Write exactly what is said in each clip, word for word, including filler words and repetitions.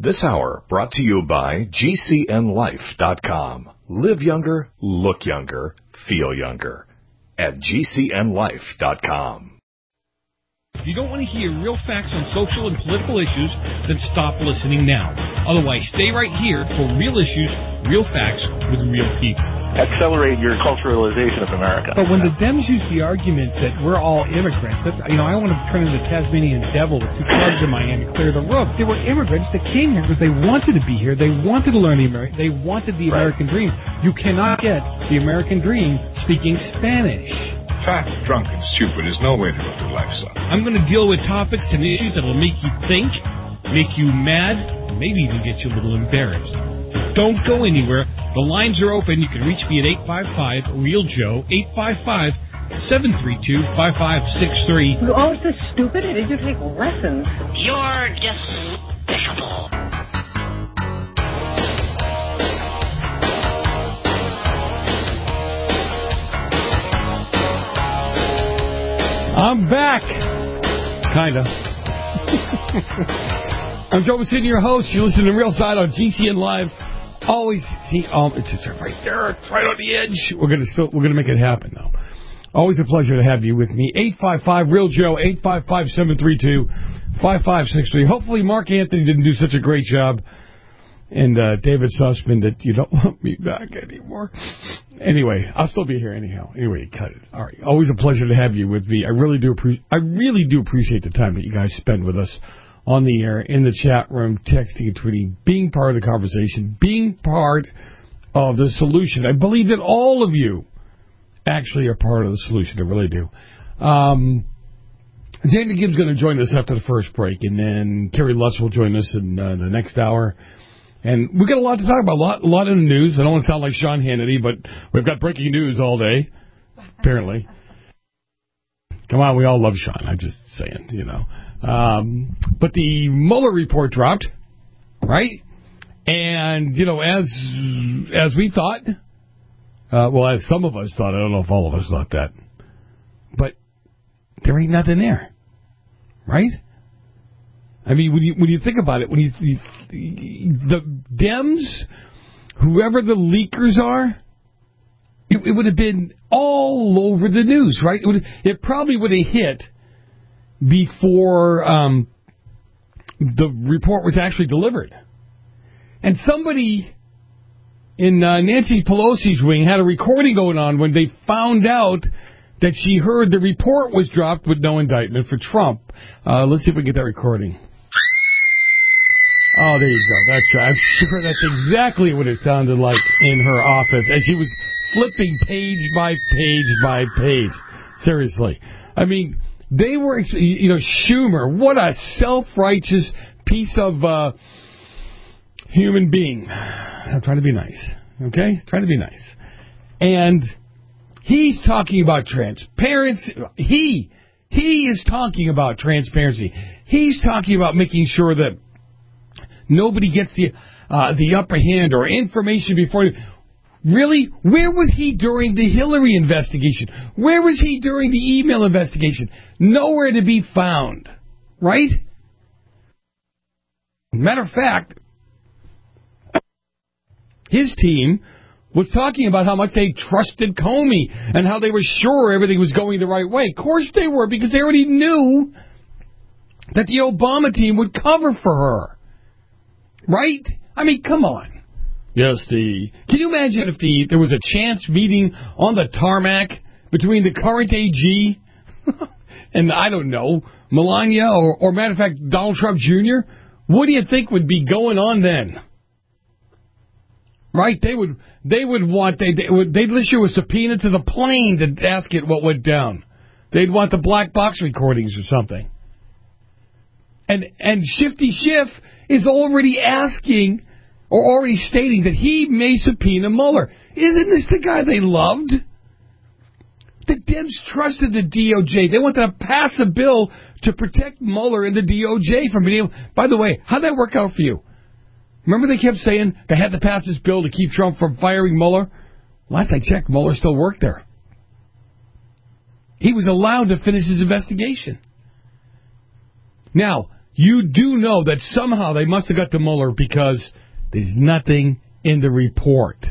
This hour brought to you by G C N life dot com. Live younger, look younger, feel younger. At G C N life dot com. If you don't want to hear real facts on social and political issues, then stop listening now. Otherwise, stay right here for real issues, real facts with real people. Accelerate your culturalization of America. But when the Dems use the argument that we're all immigrants, that's, you know, I want to turn into the Tasmanian devil with two clubs in my hand and clear the roof. They were immigrants that came here because they wanted to be here. They wanted to learn the American. They wanted the Right. American dream. You cannot get the American dream speaking Spanish. Fat, drunk, and stupid is no way to live through life, son. I'm going to deal with topics and issues that will make you think, make you mad, and maybe even get you a little embarrassed. Don't go anywhere. The lines are open. You can reach me at eight five five, real joe, eight five five, seven three two, five five six three. You're always this stupid? Did you take lessons? You're despicable. I'm back. Kinda. I'm Joe Messina, your host. You listen to Real Side on G C N Live. Always see, um, it's just right there, it's right on the edge. We're gonna still, we're gonna make it happen though. Always a pleasure to have you with me. eight five five, real joe, eight five five, seven three two, five five six three. Hopefully Mark Anthony didn't do such a great job, and uh, David Sussman, that you don't want me back anymore. Anyway, I'll still be here anyhow. Anyway, cut it. All right. Always a pleasure to have you with me. I really do appre- I really do appreciate the time that you guys spend with us on the air, in the chat room, texting and tweeting, being part of the conversation, being part of the solution. I believe that all of you actually are part of the solution. I really do. Um, Xander Gibbs is going to join us after the first break, and then Kerry Lutz will join us in uh, the next hour. And we've got a lot to talk about, a lot, a lot in the news. I don't want to sound like Sean Hannity, but we've got breaking news all day, apparently. Come on, we all love Sean. I'm just saying, you know. Um, but the Mueller report dropped, right? And, you know, as as we thought, uh, well, as some of us thought, I don't know if all of us thought that, but there ain't nothing there, right? I mean, when you when you think about it, when you, you the Dems, whoever the leakers are, it, it would have been all over the news, right? It, would, it probably would have hit before um, the report was actually delivered. And somebody in uh, Nancy Pelosi's wing had a recording going on when they found out that she heard the report was dropped with no indictment for Trump. Uh, let's see if we can get that recording. Oh, there you go. That's right. I'm sure that's exactly what it sounded like in her office as she was flipping page by page by page. Seriously. I mean, they were, you know, Schumer, what a self-righteous piece of uh, human being. I'm trying to be nice, okay? Trying to be nice. And he's talking about transparency. He, he is talking about transparency. He's talking about making sure that nobody gets the uh, the upper hand or information before. Really? Where was he during the Hillary investigation? Where was he during the email investigation? Nowhere to be found. Right? Matter of fact, his team was talking about how much they trusted Comey and how they were sure everything was going the right way. Of course they were, because they already knew that the Obama team would cover for her. Right? I mean, come on. Yes, the... Can you imagine if the there was a chance meeting on the tarmac between the current A G and, I don't know, Melania or, or matter of fact, Donald Trump Junior? What do you think would be going on then? Right? They would they would want... They, they would, they'd issue a subpoena to the plane to ask it what went down. They'd want the black box recordings or something. And, and Shifty Schiff is already asking... or already stating that he may subpoena Mueller. Isn't this the guy they loved? The Dems trusted the D O J. They wanted to pass a bill to protect Mueller and the D O J from being able... By the way, how'd that work out for you? Remember they kept saying they had to pass this bill to keep Trump from firing Mueller? Last I checked, Mueller still worked there. He was allowed to finish his investigation. Now, you do know that somehow they must have got to Mueller because there's nothing in the report.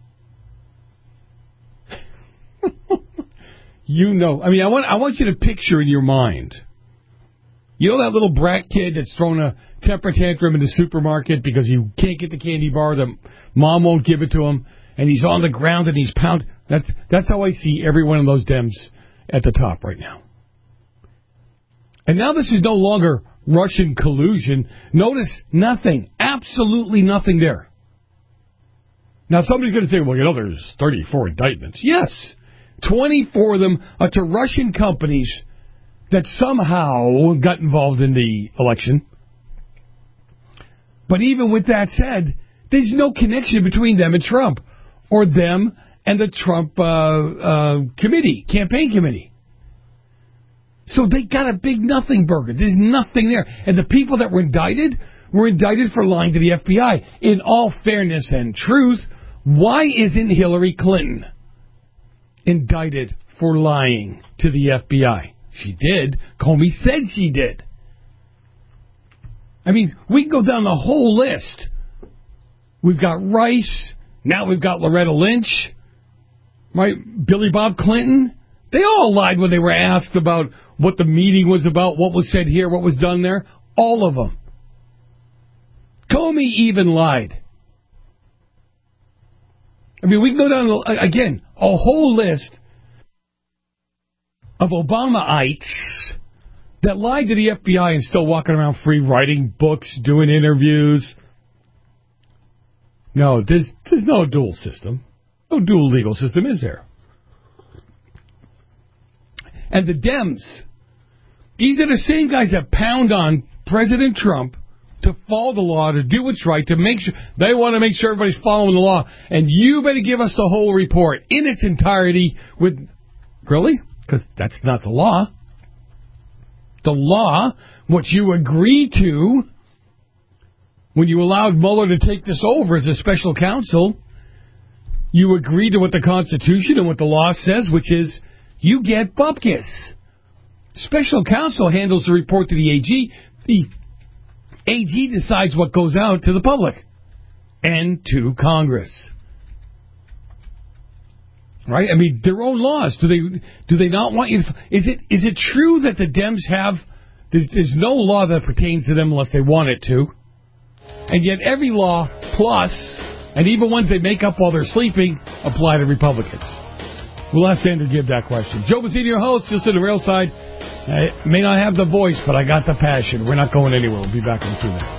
You know, I mean, I want I want you to picture in your mind. You know that little brat kid that's throwing a temper tantrum in the supermarket because he can't get the candy bar, the mom won't give it to him, and he's on the ground and he's pounding. That's that's how I see every one of those Dems at the top right now. And now this is no longer Russian collusion. Notice nothing, absolutely nothing there. Now somebody's going to say, well, you know, there's thirty-four indictments. Yes, twenty-four of them are to Russian companies that somehow got involved in the election. But even with that said, there's no connection between them and Trump, or them and the Trump uh, uh, committee, campaign committee. So they got a big nothing burger. There's nothing there. And the people that were indicted were indicted for lying to the F B I. In all fairness and truth, why isn't Hillary Clinton indicted for lying to the F B I? She did. Comey said she did. I mean, we can go down the whole list. We've got Rice. Now we've got Loretta Lynch. Right? Billy Bob Clinton. They all lied when they were asked about what the meeting was about, what was said here, what was done there. All of them. Comey even lied. I mean, we can go down, again, a whole list of Obamaites that lied to the F B I and still walking around free, writing books, doing interviews. No, there's, there's no dual system. No dual legal system, is there? And the Dems, these are the same guys that pound on President Trump to follow the law, to do what's right, to make sure, they want to make sure everybody's following the law. And you better give us the whole report in its entirety with, really? Because that's not the law. The law, what you agreed to when you allowed Mueller to take this over as a special counsel, you agreed to what the Constitution and what the law says, which is you get bupkis. Special counsel handles the report to the A G. The A G decides what goes out to the public and to Congress. Right? I mean, their own laws. Do they do they not want you to... Is it is it true that the Dems have... There's, there's no law that pertains to them unless they want it to. And yet every law plus, and even ones they make up while they're sleeping, apply to Republicans. We'll ask Sandra Gibb that question. Joe Mazzini, your host, just to the rail side. I may not have the voice, but I got the passion. We're not going anywhere. We'll be back in two minutes.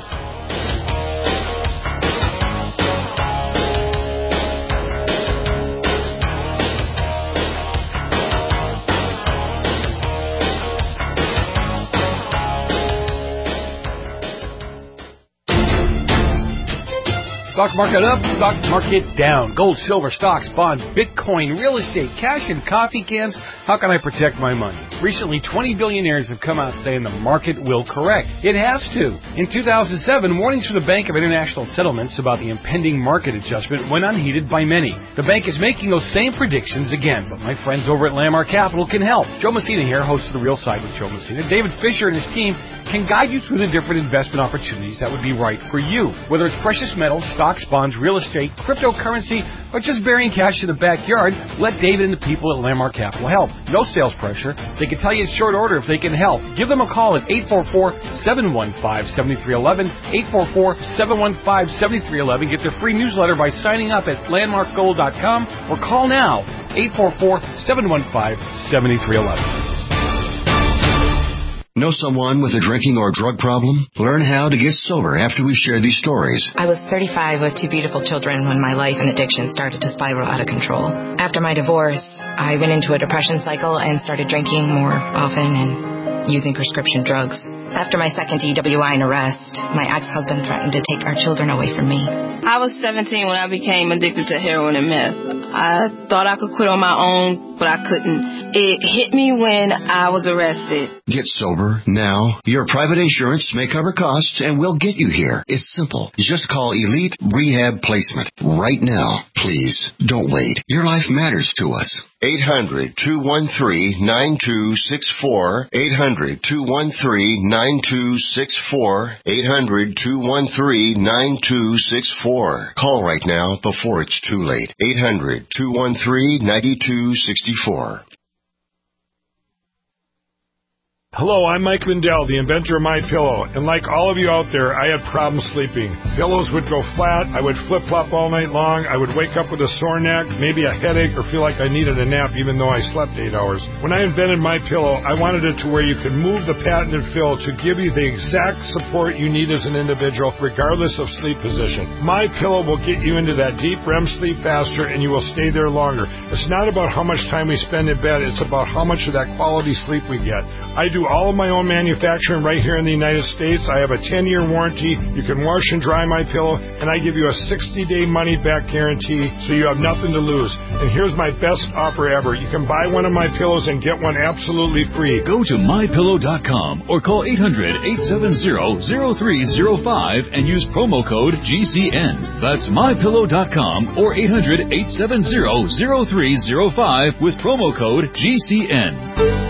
Stock market up, stock market down. Gold, silver, stocks, bonds, Bitcoin, real estate, cash, and coffee cans. How can I protect my money? Recently, twenty billionaires have come out saying the market will correct. It has to. In two thousand seven, warnings from the Bank of International Settlements about the impending market adjustment went unheeded by many. The bank is making those same predictions again, but my friends over at Landmark Capital can help. Joe Messina here, host of The Real Side with Joe Messina. David Fisher and his team can guide you through the different investment opportunities that would be right for you. Whether it's precious metals, stocks, bonds, real estate, cryptocurrency, or just burying cash in the backyard, let David and the people at Landmark Capital help. No sales pressure. They can tell you in short order if they can help. Give them a call at eight four four, seven one five, seven three one one, eight four four, seven one five, seven three one one. Get their free newsletter by signing up at landmark gold dot com or call now, eight four four, seven one five, seven three one one. Know someone with a drinking or drug problem? Learn how to get sober after we share these stories. I was thirty-five with two beautiful children when my life and addiction started to spiral out of control. After my divorce, I went into a depression cycle and started drinking more often and using prescription drugs. After my second D W I and arrest, my ex-husband threatened to take our children away from me. I was seventeen when I became addicted to heroin and meth. I thought I could quit on my own, but I couldn't. It hit me when I was arrested. Get sober now. Your private insurance may cover costs and we'll get you here. It's simple. Just call Elite Rehab Placement right now. Please, don't wait. Your life matters to us. eight hundred, two one three, nine two six four. eight hundred, two one three, nine two six four. eight hundred, two one three, nine two six four. Call right now before it's too late. eight hundred, two one three, nine two six four. Hello, I'm Mike Lindell, the inventor of MyPillow, and like all of you out there, I had problems sleeping. Pillows would go flat, I would flip-flop all night long, I would wake up with a sore neck, maybe a headache, or feel like I needed a nap even though I slept eight hours. When I invented MyPillow, I wanted it to where you could move the patented fill to give you the exact support you need as an individual, regardless of sleep position. MyPillow will get you into that deep R E M sleep faster, and you will stay there longer. It's not about how much time we spend in bed, it's about how much of that quality sleep we get. I do all of my own manufacturing right here in the United States. I have a ten-year warranty. You can wash and dry my pillow, and I give you a sixty-day money-back guarantee, so you have nothing to lose. And here's my best offer ever. You can buy one of my pillows and get one absolutely free. Go to my pillow dot com or call eight hundred, eight seven zero, zero three zero five and use promo code G C N. That's my pillow dot com or eight hundred, eight seven zero, zero three zero five with promo code G C N.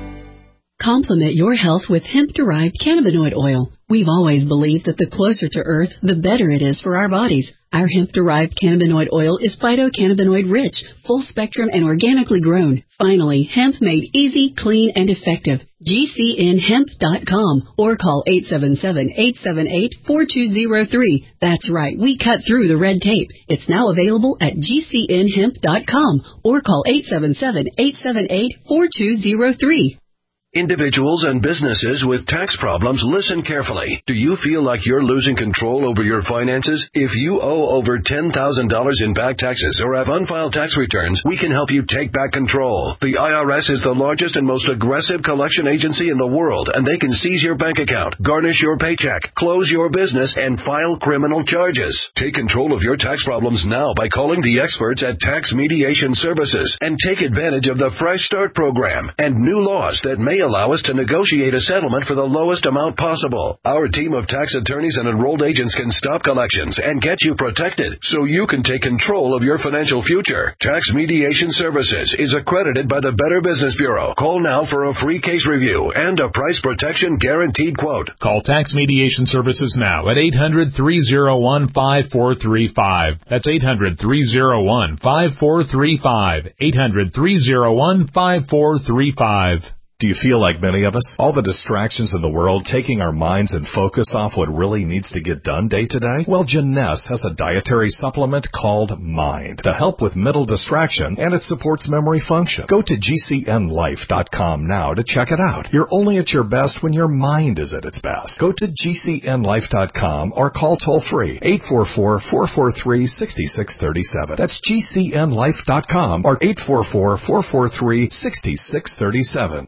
Complement your health with hemp-derived cannabinoid oil. We've always believed that the closer to Earth, the better it is for our bodies. Our hemp-derived cannabinoid oil is phytocannabinoid-rich, full-spectrum, and organically grown. Finally, hemp made easy, clean, and effective. G C N hemp dot com or call eight seven seven, eight seven eight, four two zero three. That's right, we cut through the red tape. It's now available at G C N hemp dot com or call eight seven seven, eight seven eight, four two zero three. Individuals and businesses with tax problems, listen carefully. Do you feel like you're losing control over your finances? If you owe over ten thousand dollars in back taxes or have unfiled tax returns, we can help you take back control. The I R S is the largest and most aggressive collection agency in the world, and they can seize your bank account, garnish your paycheck, close your business, and file criminal charges. Take control of your tax problems now by calling the experts at Tax Mediation Services and take advantage of the Fresh Start program and new laws that may allow us to negotiate a settlement for the lowest amount possible. Our team of tax attorneys and enrolled agents can stop collections and get you protected so you can take control of your financial future. Tax Mediation Services is accredited by the Better Business Bureau. Call now for a free case review and a price protection guaranteed quote. Call Tax Mediation Services now at eight hundred, three oh one, five four three five. That's eight hundred, three oh one, five four three five. eight hundred, three oh one, five four three five. Do you feel like many of us? All the distractions in the world taking our minds and focus off what really needs to get done day to day? Well, Jeunesse has a dietary supplement called Mind to help with mental distraction, and it supports memory function. Go to G C N life dot com now to check it out. You're only at your best when your mind is at its best. Go to G C N life dot com or call toll-free eight four four, four four three, six six three seven. That's G C N life dot com or eight four four, four four three, six six three seven.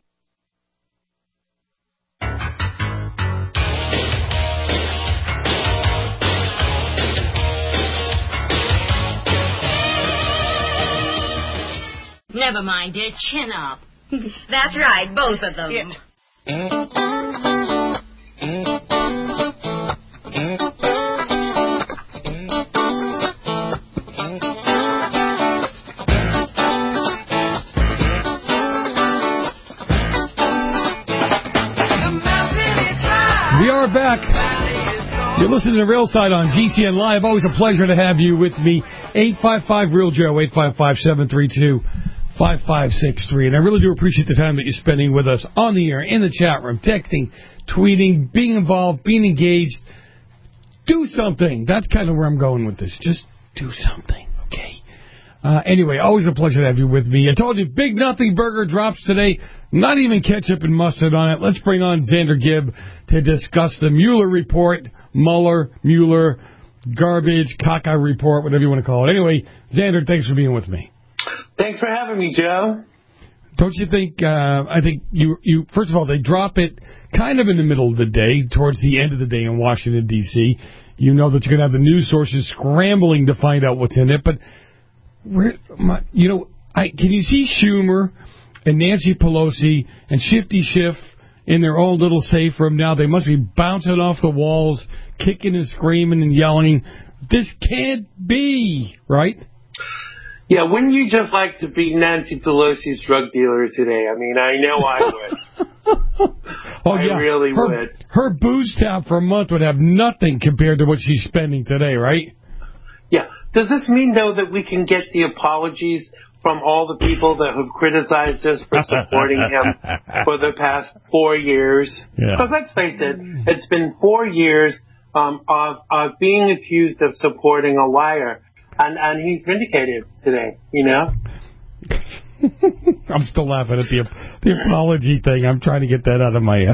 Never mind, dear. Chin up. That's right, both of them. Yeah. We are back. You're listening to Real Side on G C N Live. Always a pleasure to have you with me. eight five five, real Joe, eight five five, seven three two, five five six three. And I really do appreciate the time that you're spending with us on the air, in the chat room, texting, tweeting, being involved, being engaged. Do something. That's kind of where I'm going with this. Just do something, okay? Uh, anyway, always a pleasure to have you with me. I told you, Big Nothing Burger drops today. Not even ketchup and mustard on it. Let's bring on Xander Gibb to discuss the Mueller report, Mueller, Mueller, garbage, caca report, whatever you want to call it. Anyway, Xander, thanks for being with me. Thanks for having me, Joe. Don't you think, uh, I think you, you, first of all, they drop it kind of in the middle of the day, towards the end of the day in Washington, D C You know that you're going to have the news sources scrambling to find out what's in it, but, where, my, you know, I, can you see Schumer and Nancy Pelosi and Shifty Schiff in their own little safe room now? They must be bouncing off the walls, kicking and screaming and yelling. This can't be, right? Yeah, wouldn't you just like to be Nancy Pelosi's drug dealer today? I mean, I know I would. oh, I yeah. really her, would. Her booze tab for a month would have nothing compared to what she's spending today, right? Yeah. Does this mean, though, that we can get the apologies from all the people that have criticized us for supporting him for the past four years? Because yeah. let's face it, it's been four years um, of, of being accused of supporting a liar. And and he's vindicated today, you know? I'm still laughing at the the apology thing. I'm trying to get that out of my...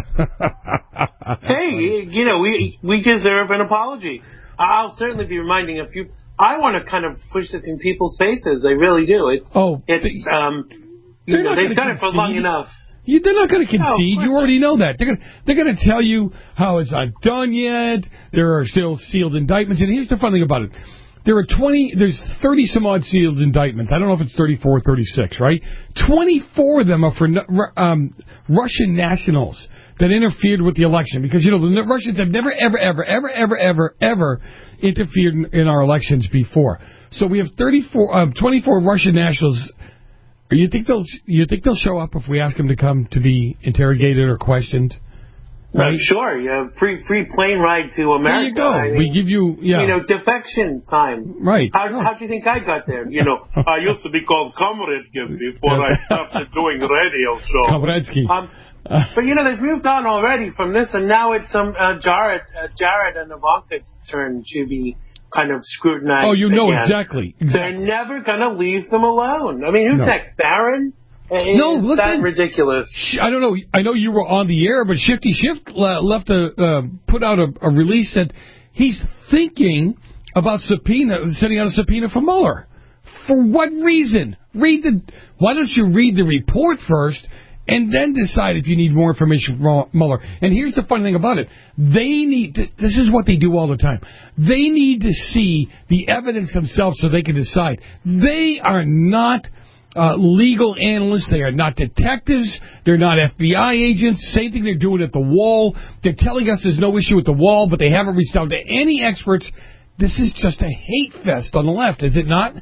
hey, you know, we we deserve an apology. I'll certainly be reminding a few... I want to kind of push this in people's faces. I really do. It's, oh, it's they, um, you know, they've done concede. it for long enough. You, they're not going to concede. No, you already know that. They're going they're going to tell you how it's not done yet. There are still sealed indictments. And here's the fun thing about it. There are twenty, there's thirty some odd sealed indictments. I don't know if it's thirty-four or thirty-six, right? twenty-four of them are for um, Russian nationals that interfered with the election. Because, you know, the Russians have never, ever, ever, ever, ever, ever, ever interfered in, in our elections before. So we have thirty-four, um, twenty-four Russian nationals. You think they'll, you think they'll show up if we ask them to come to be interrogated or questioned? Right. Uh, sure, yeah, free free plane ride to America. There you go. I mean, we give you, yeah. You know, defection time. Right. How no. how do you think I got there? You know, I used to be called Comrade before I started doing radio show. Komretsky. Um, but you know, they've moved on already from this, and now it's um uh, Jared, uh, Jared and Ivanka's turn to be kind of scrutinized. Oh, you know again. exactly. exactly. They're never gonna leave them alone. I mean, who's no. next? Barron? No, Is listen, that ridiculous? I don't know. I know you were on the air, but Shifty Shift left a uh, put out a, a release that he's thinking about subpoena, sending out a subpoena for Mueller. For what reason? Read the. Why don't you read the report first, and then decide if you need more information from Mueller? And here's the funny thing about it: they need. This is what they do all the time. They need to see the evidence themselves so they can decide. They are not. Uh, legal analysts. They are not detectives. They're not F B I agents. Same thing they're doing at the wall. They're telling us there's no issue with the wall, but they haven't reached out to any experts. This is just a hate fest on the left, is it not?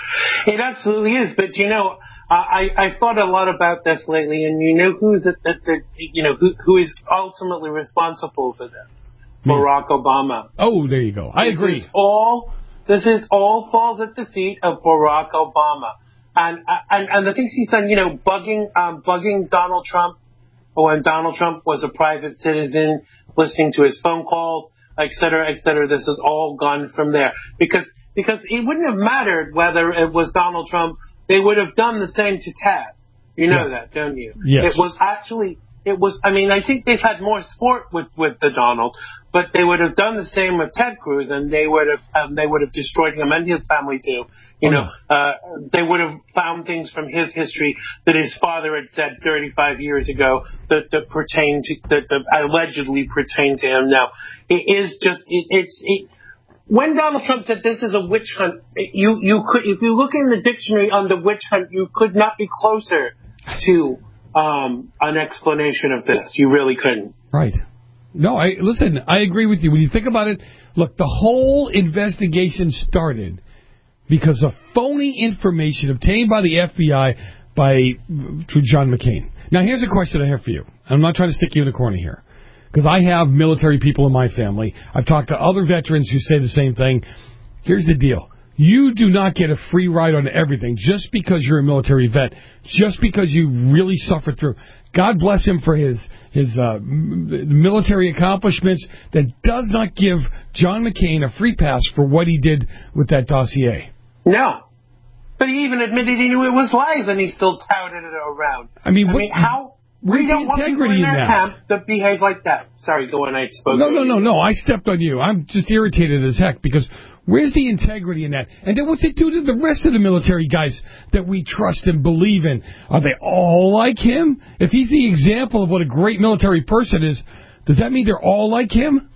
It absolutely is. But, you know, I, I thought a lot about this lately, and you know who's at the, the you know who who is ultimately responsible for this? Me. Barack Obama. Oh, there you go. I this agree. Is all this is all falls at the feet of Barack Obama. And, and and the things he's done, you know, bugging um, bugging Donald Trump when Donald Trump was a private citizen, listening to his phone calls, et cetera, et cetera. This has all gone from there. Because because it wouldn't have mattered whether it was Donald Trump. They would have done the same to Ted. You know yeah. that, don't you? Yes. It was actually... It was, I mean, I think they've had more sport with, with the Donald, but they would have done the same with Ted Cruz, and they would have um, they would have destroyed him and his family too. You oh, know, no. uh, they would have found things from his history that his father had said thirty-five years ago that, that pertain to that, that allegedly pertain to him. Now, it is just it, it's it. When Donald Trump said this is a witch hunt, you you could if you look in the dictionary on the witch hunt, you could not be closer to. Um, an explanation of this. You really couldn't. Right. No, I listen, I agree with you. When you think about it, look, the whole investigation started because of phony information obtained by the F B I by through John McCain. Now, here's a question I have for you. I'm not trying to stick you in a corner here, because I have military people in my family. I've talked to other veterans who say the same thing. Here's the deal. You do not get a free ride on everything just because you're a military vet, just because you really suffered through. God bless him for his his uh, military accomplishments. That does not give John McCain a free pass for what he did with that dossier. No. But he even admitted he knew it was lies, and he still touted it around. I mean, I what, mean how... We don't want people in their camp that behave like that. Sorry, go on, I spoke. No, no, no, no, I stepped on you. I'm just irritated as heck, because where's the integrity in that? And then what's it do to the rest of the military guys that we trust and believe in? Are they all like him? If he's the example of what a great military person is, does that mean they're all like him?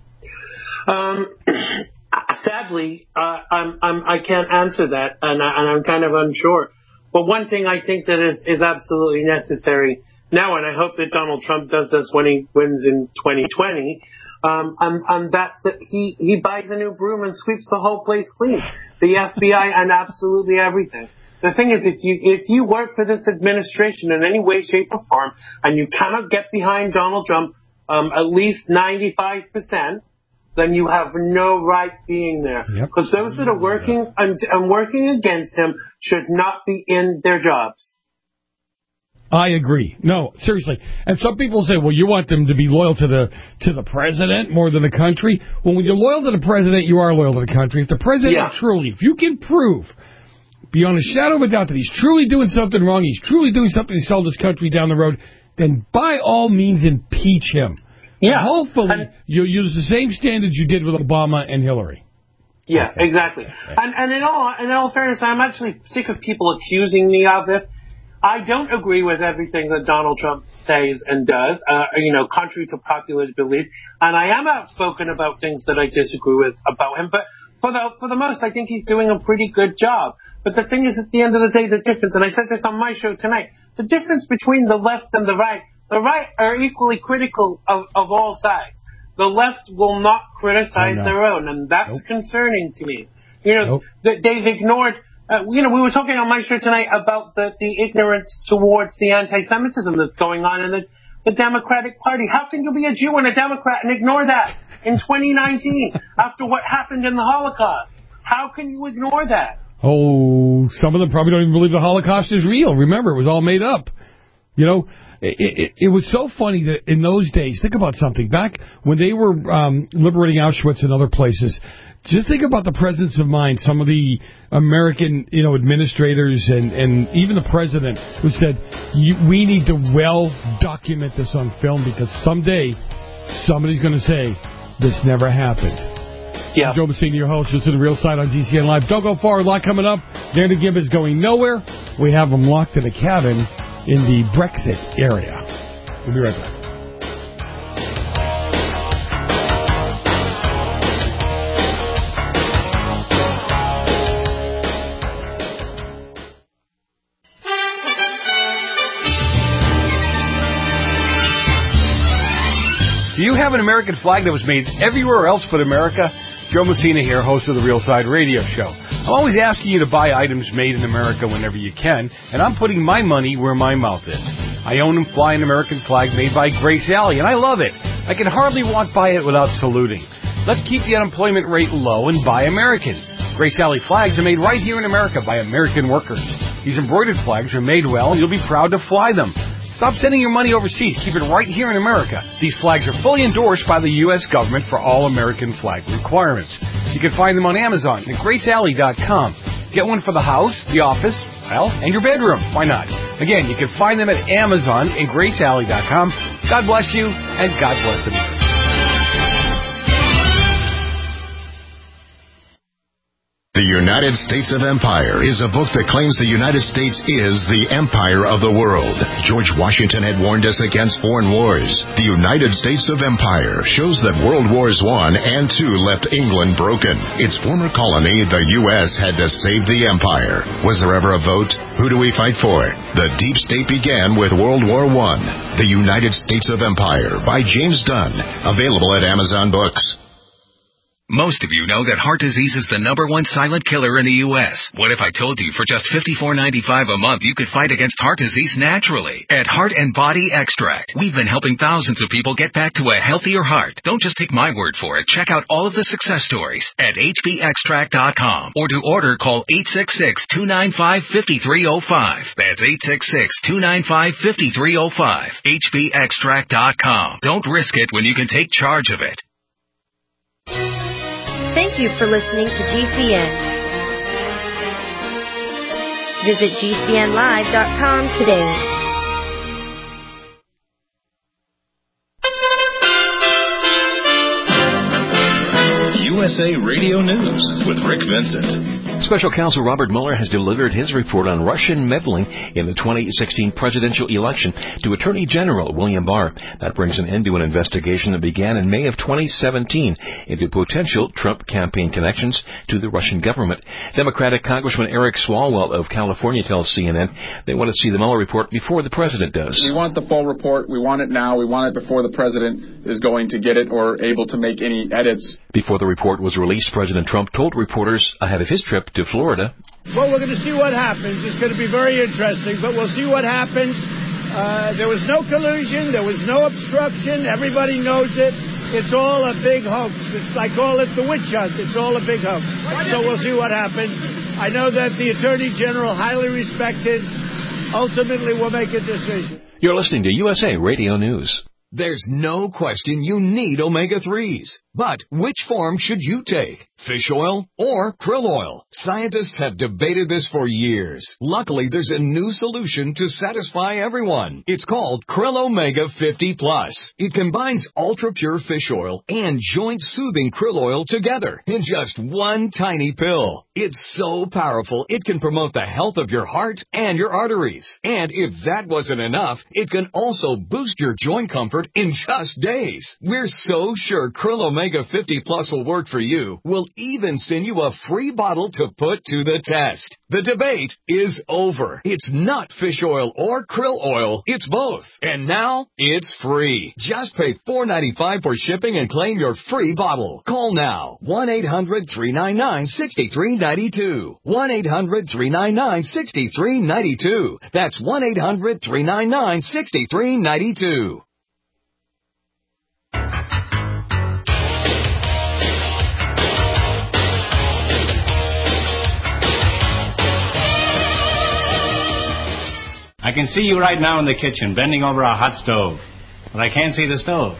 Um, sadly, uh, I'm, I'm, I can't answer that, and, I, and I'm kind of unsure. But one thing I think that is, is absolutely necessary now, and I hope that Donald Trump does this when he wins in twenty twenty, Um, and, and that's that he, he buys a new broom and sweeps the whole place clean. The F B I and absolutely everything. The thing is, if you if you work for this administration in any way, shape, or form, and you cannot get behind Donald Trump um, at least ninety-five percent, then you have no right being there. Because yep. those that are working and, and working against him should not be in their jobs. I agree. No, seriously. And some people say, well, you want them to be loyal to the to the president more than the country. Well, when you're loyal to the president, you are loyal to the country. If the president yeah. truly, if you can prove beyond a shadow of a doubt that he's truly doing something wrong, he's truly doing something to sell this country down the road, then by all means impeach him. Yeah. And hopefully and, you'll use the same standards you did with Obama and Hillary. Yeah, okay. exactly. Okay. And, and in all in all fairness, I'm actually sick of people accusing me of this. I don't agree with everything that Donald Trump says and does, uh, you know, contrary to popular belief. And I am outspoken about things that I disagree with about him. But for the for the most, I think he's doing a pretty good job. But the thing is, at the end of the day, the difference, and I said this on my show tonight, the difference between the left and the right, the right are equally critical of, of all sides. The left will not criticize oh, no. their own, and that's nope. concerning to me. You know, nope. that they've ignored... Uh, you know, we were talking on my show tonight about the, the ignorance towards the anti-Semitism that's going on in the, the Democratic Party. How can you be a Jew and a Democrat and ignore that in twenty nineteen after what happened in the Holocaust? How can you ignore that? Oh, some of them probably don't even believe the Holocaust is real. Remember, it was all made up. You know, it, it, it was so funny that in those days, think about something. Back when they were um, liberating Auschwitz and other places, just think about the presence of mind, some of the American, you know, administrators and, and even the president who said, we need to well document this on film because someday somebody's going to say this never happened. Yeah. Joe Messina, your host, this is The Real Side on G C N Live. Don't go far. A lot coming up. Danny Gibb is going nowhere. We have him locked in a cabin in the Brexit area. We'll be right back. Do you have an American flag that was made everywhere else but America? Joe Messina here, host of the Real Side Radio Show. I'm always asking you to buy items made in America whenever you can, and I'm putting my money where my mouth is. I own and fly an American flag made by Grace Alley, and I love it. I can hardly walk by it without saluting. Let's keep the unemployment rate low and buy American. Grace Alley flags are made right here in America by American workers. These embroidered flags are made well, and you'll be proud to fly them. Stop sending your money overseas. Keep it right here in America. These flags are fully endorsed by the U S government for all American flag requirements. You can find them on Amazon at grace alley dot com. Get one for the house, the office, well, and your bedroom. Why not? Again, you can find them at Amazon and grace alley dot com. God bless you, and God bless America. The United States of Empire is a book that claims the United States is the empire of the world. George Washington had warned us against foreign wars. The United States of Empire shows that World Wars One and Two left England broken. Its former colony, the U S, had to save the empire. Was there ever a vote? Who do we fight for? The deep state began with World War One. The United States of Empire by James Dunn. Available at Amazon Books. Most of you know that heart disease is the number one silent killer in the U S What if I told you for just fifty-four ninety-five a month you could fight against heart disease naturally? At Heart and Body Extract, we've been helping thousands of people get back to a healthier heart. Don't just take my word for it. Check out all of the success stories at h b extract dot com. Or to order, call eight six six, two nine five, five three zero five. That's eight six six, two nine five, five three zero five. h b extract dot com. Don't risk it when you can take charge of it. Thank you for listening to G C N. Visit G C N live dot com today. U S A Radio News with Rick Vincent. Special Counsel Robert Mueller has delivered his report on Russian meddling in the twenty sixteen presidential election to Attorney General William Barr. That brings an end to an investigation that began in May of twenty seventeen into potential Trump campaign connections to the Russian government. Democratic Congressman Eric Swalwell of California tells C N N they want to see the Mueller report before the president does. We want the full report. We want it now. We want it before the president is going to get it or able to make any edits. Before the report was released, President Trump told reporters ahead of his trip to Florida. Well, we're going to see what happens. It's going to be very interesting, but we'll see what happens. Uh, there was no collusion. There was no obstruction. Everybody knows it. It's all a big hoax. It's, I call it the witch hunt. It's all a big hoax. So we'll see what happens. I know that the Attorney General, highly respected, ultimately will make a decision. You're listening to U S A Radio News. There's no question you need omega threes. But which form should you take? Fish oil or krill oil? Scientists have debated this for years. Luckily, there's a new solution to satisfy everyone. It's called Krill Omega fifty plus. It combines ultra-pure fish oil and joint-soothing krill oil together in just one tiny pill. It's so powerful, it can promote the health of your heart and your arteries. And if that wasn't enough, it can also boost your joint comfort in just days. We're so sure Krill Omega fifty plus will work for you. We'll even send you a free bottle to put to the test. The debate is over. It's not fish oil or krill oil. It's both. And now it's free. Just pay four dollars and ninety-five cents for shipping and claim your free bottle. Call now. one eight hundred three nine nine six three nine two. one eight hundred three nine nine six three nine two. That's one eight hundred three nine nine six three nine two. I can see you right now in the kitchen, bending over a hot stove. But I can't see the stove.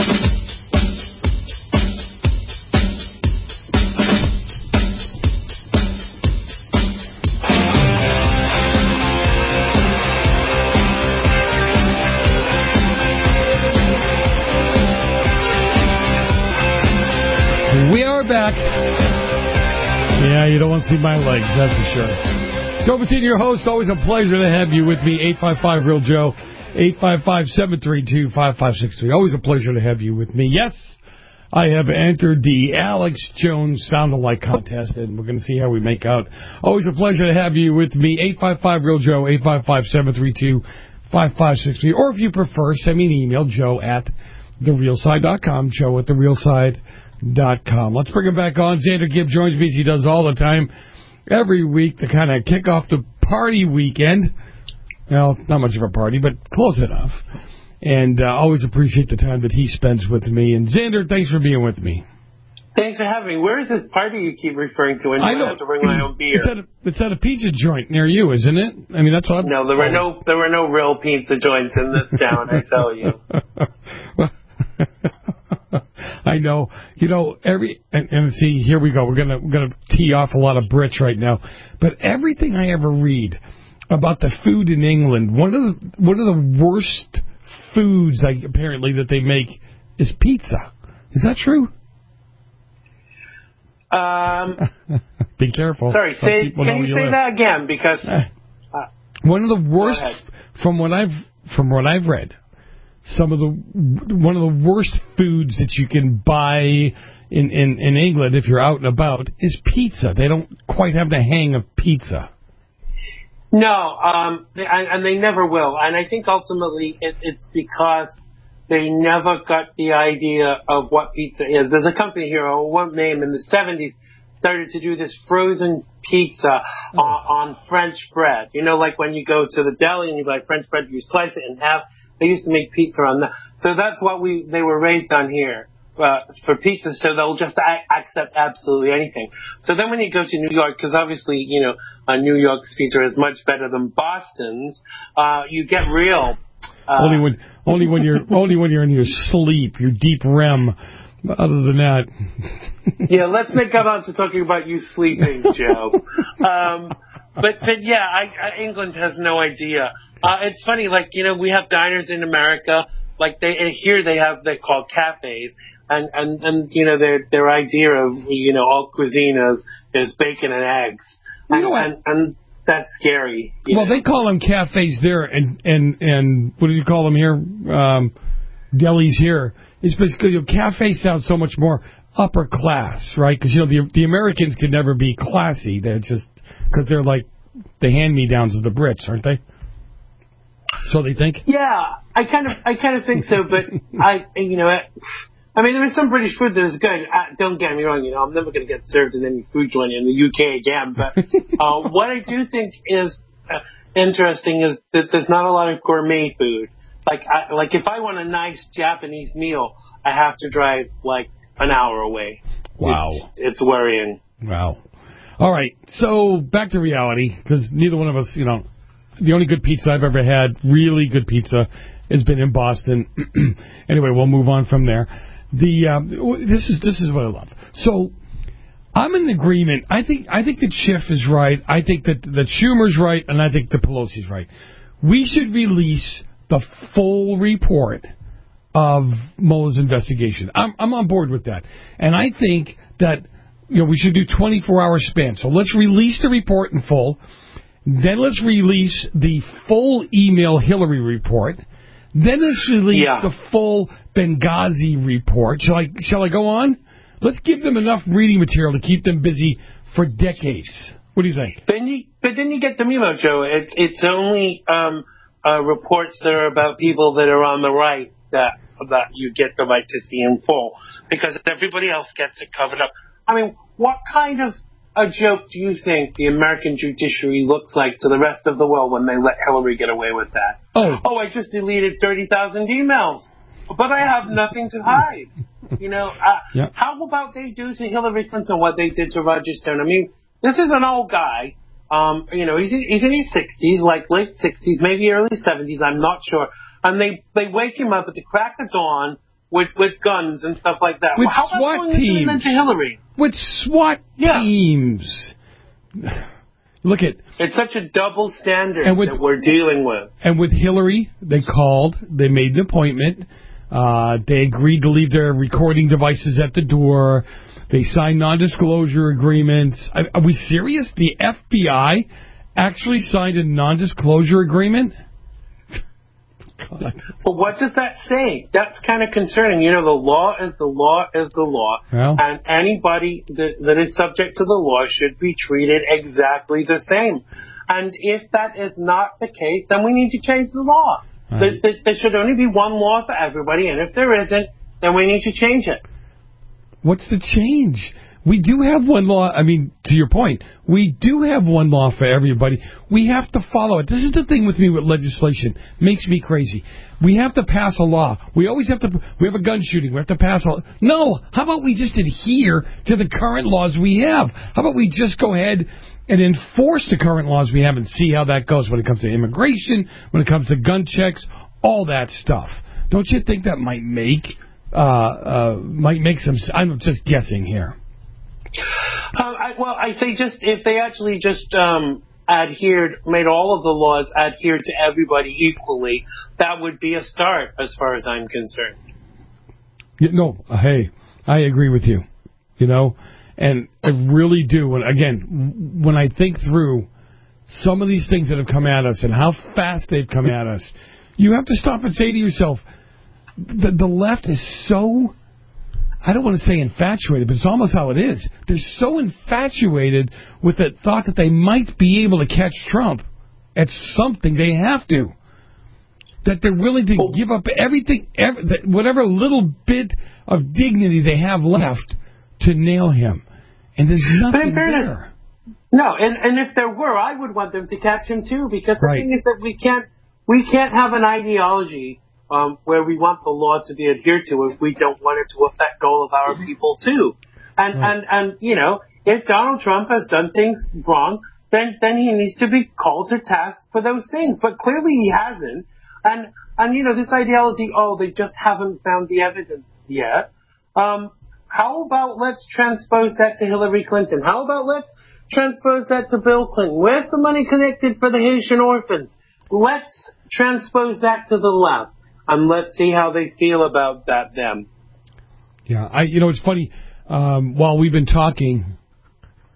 We are back. Yeah, you don't want to see my legs, that's for sure. Joe Bettini, your host. Always a pleasure to have you with me. eight five five real Joe. eight five five, seven three two, five five six three. Always a pleasure to have you with me. Yes, I have entered the Alex Jones Sound-Alike contest, and we're going to see how we make out. Always a pleasure to have you with me. eight five five real Joe. eight five five, seven three two, five five six three. Or if you prefer, send me an email, joe at the real side dot com. Joe at the real side dot com. Let's bring him back on. Xander Gibb joins me as he does all the time. Every week to kind of kick off the party weekend. Well, not much of a party, but close enough. And uh, always appreciate the time that he spends with me. And Xander, thanks for being with me. Thanks for having me. Where is this party you keep referring to? And I know. I have to bring my own beer. It's at, a, it's at a pizza joint near you, isn't it? I mean, that's what I'm... No, there were no, there were no real pizza joints in this town, I tell you. I know. You know, every and, and see, here we go. We're gonna we're gonna tee off a lot of Brits right now. But everything I ever read about the food in England, one of the one of the worst foods, like, apparently, that they make is pizza. Is that true? Um. Be careful. Sorry. Say, can you say live. that again? Because uh, one of the worst, from what I've from what I've read. Some of the one of the worst foods that you can buy in, in, in England if you're out and about is pizza. They don't quite have the hang of pizza. No, um, they, and they never will. And I think ultimately it, it's because they never got the idea of what pizza is. There's a company here, I won't name, in the seventies started to do this frozen pizza oh. on, on French bread. You know, like when you go to the deli and you buy French bread, you slice it in half. They used to make pizza on that. So that's what we they were raised on here uh, for pizza, so they'll just a- accept absolutely anything. So then when you go to New York, because obviously, you know, uh, New York's pizza is much better than Boston's, uh, you get real. Uh, only when only when you're only when you're in your sleep, your deep R E M. Other than that. Yeah, let's make up on to talking about you sleeping, Joe. um, but, but yeah, I, I, England has no idea. Uh, it's funny, like, you know, we have diners in America, like they, here they have, they're called cafes, and, and, and, you know, their, their idea of, you know, all cuisine is, is bacon and eggs. and, know what? and, and that's scary. Well, know? they call them cafes there, and and and what do you call them here? Um, delis here. It's basically, you know, cafe sounds so much more upper class, right? Because you know the the Americans could never be classy. They're just because they're like the hand-me-downs of the Brits, aren't they? So they think. Yeah, I kind of I kind of think so, but I you know. I, I mean, there is some British food that is good. Uh, don't get me wrong, you know, I'm never going to get served in any food joint in the U K again. But uh, what I do think is uh, interesting is that there's not a lot of gourmet food. Like, I, like if I want a nice Japanese meal, I have to drive like an hour away. Wow, it's, it's worrying. Wow. All right, so back to reality, because neither one of us, you know, the only good pizza I've ever had, really good pizza, has been in Boston. Anyway, we'll move on from there. The um, this is this is what I love. So I'm in agreement. I think I think that Schiff is right. I think that that Schumer's right, and I think that Pelosi's right. We should release the full report of Mueller's investigation. I'm I'm on board with that, and I think that you know we should do twenty-four hour span. So let's release the report in full. Then let's release the full email Hillary report. Then let's release yeah. the full Benghazi report. Shall I, shall I go on? Let's give them enough reading material to keep them busy for decades. What do you think? But then you, but then you get the memo, Joe. It's it's only um, uh, reports that are about people that are on the right that that you get the right to see in full, because everybody else gets it covered up. I mean, what kind of a joke do you think the American judiciary looks like to the rest of the world when they let Hillary get away with that? Oh, oh I just deleted thirty thousand emails, but I have nothing to hide. You know, uh, yep. How about they do to Hillary Clinton what they did to Roger Stone? I mean, this is an old guy. Um, you know, he's in, he's in his sixties, like late sixties, maybe early seventies, I'm not sure. And they, they wake him up at the crack of dawn with, with guns and stuff like that. With well, how SWAT about teams. To Hillary? With SWAT yeah. teams. Look at it's such a double standard with, that we're dealing with. And with Hillary, they called, they made an appointment, uh, they agreed to leave their recording devices at the door, they signed non-disclosure agreements. Are, are we serious? The F B I actually signed a non-disclosure agreement? God. But what does that say? That's kind of concerning. You know, the law is the law is the law. Well, and anybody that, that is subject to the law should be treated exactly the same. And if that is not the case, then we need to change the law. Right. There, there, there should only be one law for everybody, and if there isn't, then we need to change it. What's the change? We do have one law. I mean, to your point, we do have one law for everybody. We have to follow it. This is the thing with me with legislation. It makes me crazy. We have to pass a law. We always have to, we have a gun shooting. We have to pass a, no, how about we just adhere to the current laws we have? How about we just go ahead and enforce the current laws we have and see how that goes when it comes to immigration, when it comes to gun checks, all that stuff. Don't you think that might make, uh, uh, might make some, I'm just guessing here. Uh, I, well, I say just if they actually just um, adhered, made all of the laws adhere to everybody equally, that would be a start as far as I'm concerned. Yeah, no, hey, I agree with you. You know, and I really do. And again, when I think through some of these things that have come at us and how fast they've come at us, you have to stop and say to yourself, the, the left is so, I don't want to say infatuated, but it's almost how it is. They're so infatuated with the thought that they might be able to catch Trump at something. They have to. That they're willing to give up everything, every, whatever little bit of dignity they have left to nail him. And there's nothing there. No, and, and if there were, I would want them to catch him too, because the right. thing is that we can't, we can't have an ideology Um, where we want the law to be adhered to if we don't want it to affect all of our people too. And, right. and, and, you know, if Donald Trump has done things wrong, then, then he needs to be called to task for those things. But clearly he hasn't. And, and, you know, this ideology, oh, they just haven't found the evidence yet. Um, how about let's transpose that to Hillary Clinton? How about let's transpose that to Bill Clinton? Where's the money connected for the Haitian orphans? Let's transpose that to the left. And let's see how they feel about that then. Yeah, I. You know, it's funny. Um, while we've been talking,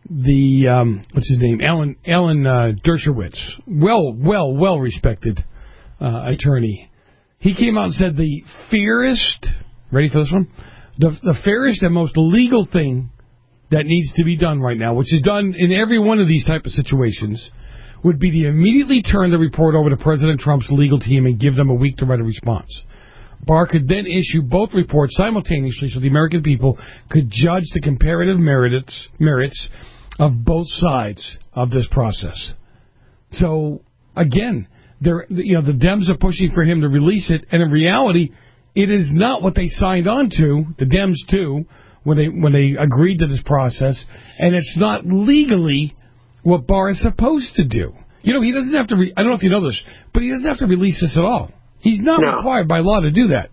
the um, what's his name, Alan Alan uh, Dershowitz, well, well, well respected uh, attorney. He came out and said the fairest, ready for this one, the the fairest and most legal thing that needs to be done right now, which is done in every one of these type of situations, would be to immediately turn the report over to President Trump's legal team and give them a week to write a response. Barr could then issue both reports simultaneously so the American people could judge the comparative merits, merits of both sides of this process. So, again, they're, you know, the Dems are pushing for him to release it, and in reality, it is not what they signed on to, the Dems too, when they when they agreed to this process, and it's not legally what Barr is supposed to do. You know, he doesn't have to, re- I don't know if you know this, but he doesn't have to release this at all. He's not no. required by law to do that.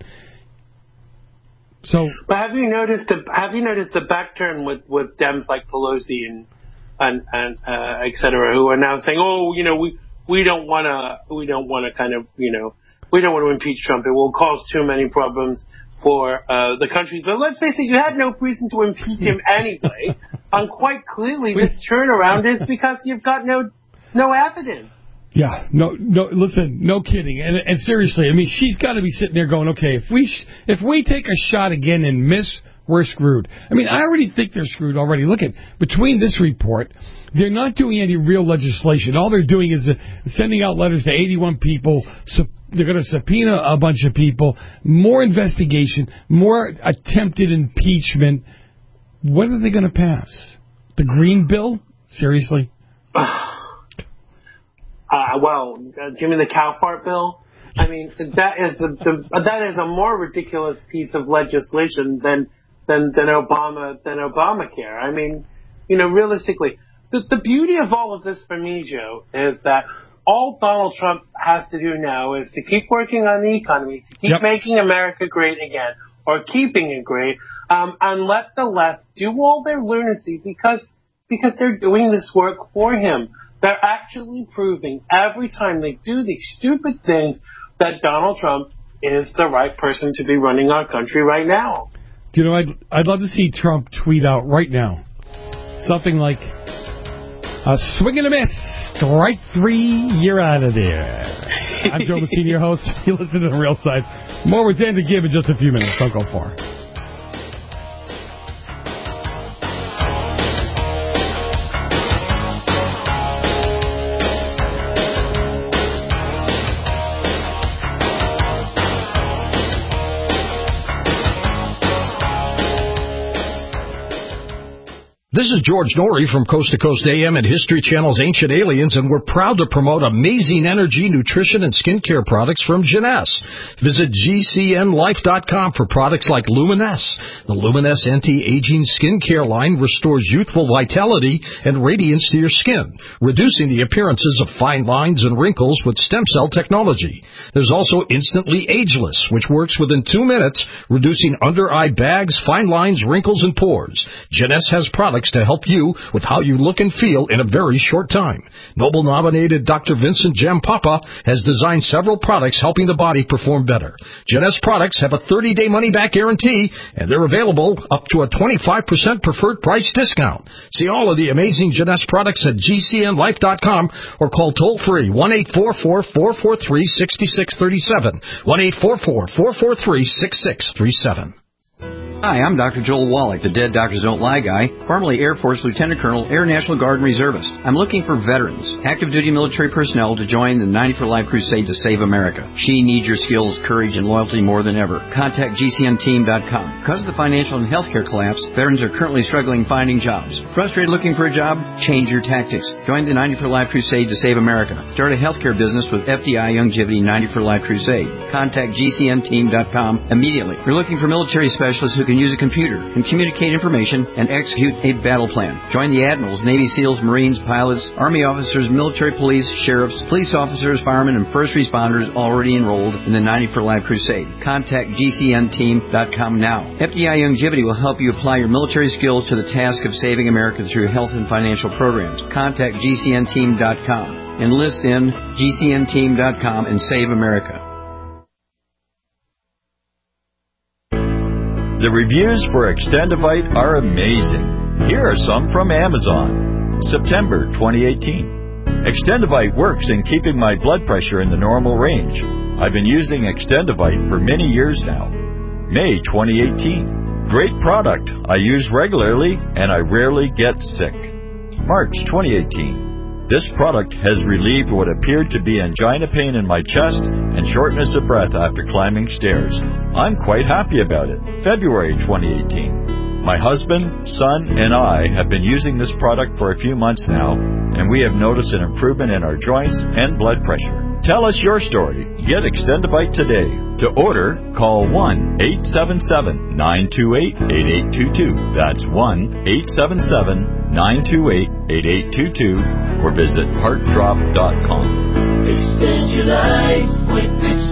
So, but have you noticed the have you noticed the back turn with, with Dems like Pelosi and and and uh, et cetera, who are now saying, oh, you know, we we don't want to we don't want to kind of you know we don't want to impeach Trump. It will cause too many problems for uh, the country. But let's face it, you had no reason to impeach him anyway. And quite clearly, this turnaround is because you've got no no evidence. Yeah, no, no. Listen, no kidding, and, and seriously, I mean, she's got to be sitting there going, "Okay, if we sh- if we take a shot again and miss, we're screwed." I mean, I already think they're screwed already. Look at between this report, they're not doing any real legislation. All they're doing is uh, sending out letters to eighty-one people. So they're going to subpoena a bunch of people, more investigation, more attempted impeachment. What are they going to pass? The Green Bill? Seriously? Uh, well, uh, give me the cow fart bill. I mean, that is the, the that is a more ridiculous piece of legislation than than than Obama than Obamacare. I mean, you know, realistically, the the beauty of all of this for me, Joe, is that all Donald Trump has to do now is to keep working on the economy, to keep yep. making America great again, or keeping it great, um, and let the left do all their lunacy because because they're doing this work for him. They're actually proving every time they do these stupid things that Donald Trump is the right person to be running our country right now. Do you know, I'd, I'd love to see Trump tweet out right now something like, a swing and a miss, strike three, you're out of there. I'm Joe Messina, your host. You listen to The Real Side. More with Dan to give in just a few minutes. Don't go far. This is George Norrie from Coast to Coast A M and History Channel's Ancient Aliens, and we're proud to promote amazing energy, nutrition, and skincare products from Jeunesse. Visit G C N life dot com for products like Luminesce. The Luminesce anti-aging skincare line restores youthful vitality and radiance to your skin, reducing the appearances of fine lines and wrinkles with stem cell technology. There's also Instantly Ageless, which works within two minutes, reducing under-eye bags, fine lines, wrinkles, and pores. Jeunesse has products to help you with how you look and feel in a very short time. Nobel-nominated Doctor Vincent Jampapa has designed several products helping the body perform better. Jeunesse products have a thirty-day money-back guarantee, and they're available up to a twenty-five percent preferred price discount. See all of the amazing Jeunesse products at G C N life dot com or call toll-free one eight four four, four four three, six six three seven, one eight four four, four four three, six six three seven. Hi, I'm Doctor Joel Wallach, the Dead Doctors Don't Lie guy, formerly Air Force Lieutenant Colonel, Air National Guard and Reservist. I'm looking for veterans, active duty military personnel to join the ninety for Life Crusade to save America. She needs your skills, courage, and loyalty more than ever. Contact G C N team dot com. Because of the financial and healthcare collapse, veterans are currently struggling finding jobs. Frustrated looking for a job? Change your tactics. Join the ninety for Life Crusade to save America. Start a healthcare business with F D I Longevity ninety for Life Crusade. Contact G C N team dot com immediately. We're looking for military specialists who can use a computer and communicate information and execute a battle plan. Join the admirals, Navy SEALs, Marines, pilots, Army officers, military police, sheriffs, police officers, firemen, and first responders already enrolled in the ninety for Life Crusade. Contact G C N team dot com now. F D I Longevity will help you apply your military skills to the task of saving America through health and financial programs. Contact G C N team dot com. Enlist in G C N team dot com and save America. The reviews for Extendivite are amazing. Here are some from Amazon. September twenty eighteen. Extendivite works in keeping my blood pressure in the normal range. I've been using Extendivite for many years now. May twenty eighteen. Great product. I use regularly and I rarely get sick. March twenty eighteen. This product has relieved what appeared to be angina pain in my chest and shortness of breath after climbing stairs. I'm quite happy about it. February twenty eighteen. My husband, son, and I have been using this product for a few months now, and we have noticed an improvement in our joints and blood pressure. Tell us your story. Get Extendivite today. To order, call one eight seven seven, nine two eight, eight eight two two. That's one eight seven seven, nine two eight, eight eight two two or visit heart drop dot com. Extend your life with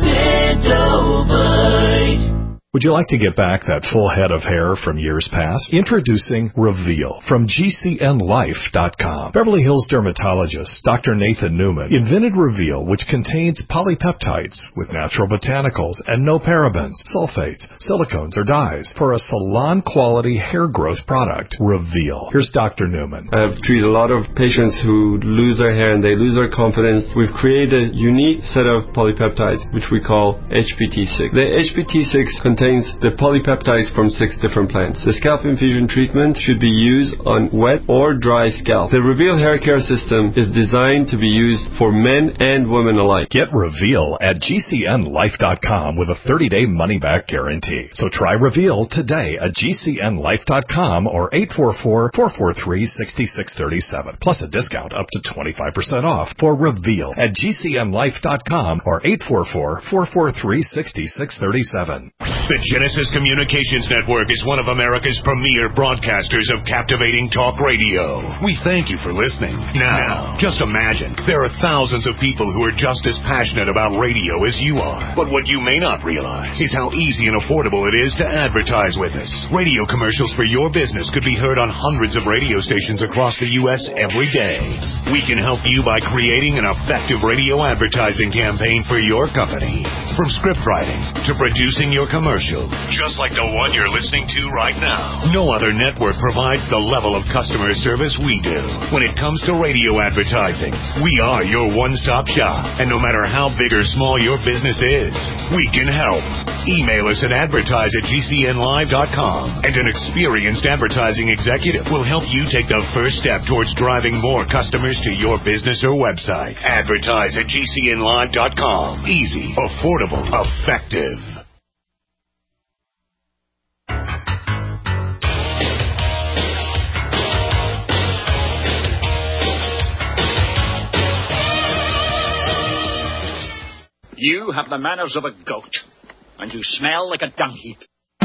Extendivite. Would you like to get back that full head of hair from years past? Introducing Reveal from G C N life dot com. Beverly Hills dermatologist Doctor Nathan Newman invented Reveal, which contains polypeptides with natural botanicals and no parabens, sulfates, silicones, or dyes for a salon-quality hair growth product. Reveal. Here's Doctor Newman. I've treated a lot of patients who lose their hair and they lose their confidence. We've created a unique set of polypeptides, which we call H P T six. The H P T six contains contains the polypeptides from six different plants. The scalp infusion treatment should be used on wet or dry scalp. The Reveal hair care system is designed to be used for men and women alike. Get Reveal at G C N life dot com with a thirty-day money-back guarantee. So try Reveal today at G C N life dot com or eight four four, four four three, six six three seven, plus a discount up to twenty-five percent off for Reveal at G C N life dot com or eight four four, four four three, six six three seven. The Genesis Communications Network is one of America's premier broadcasters of captivating talk radio. We thank you for listening. Now, just imagine, there are thousands of people who are just as passionate about radio as you are. But what you may not realize is how easy and affordable it is to advertise with us. Radio commercials for your business could be heard on hundreds of radio stations across the U S every day. We can help you by creating an effective radio advertising campaign for your company. From script writing to producing your commercial, just like the one you're listening to right now. No other network provides the level of customer service we do. When it comes to radio advertising, we are your one-stop shop. And no matter how big or small your business is, we can help. Email us at advertise at G C N live dot com, and an experienced advertising executive will help you take the first step towards driving more customers to your business or website. Advertise at G C N live dot com. Easy, affordable, effective. You have the manners of a goat, and you smell like a dung heap.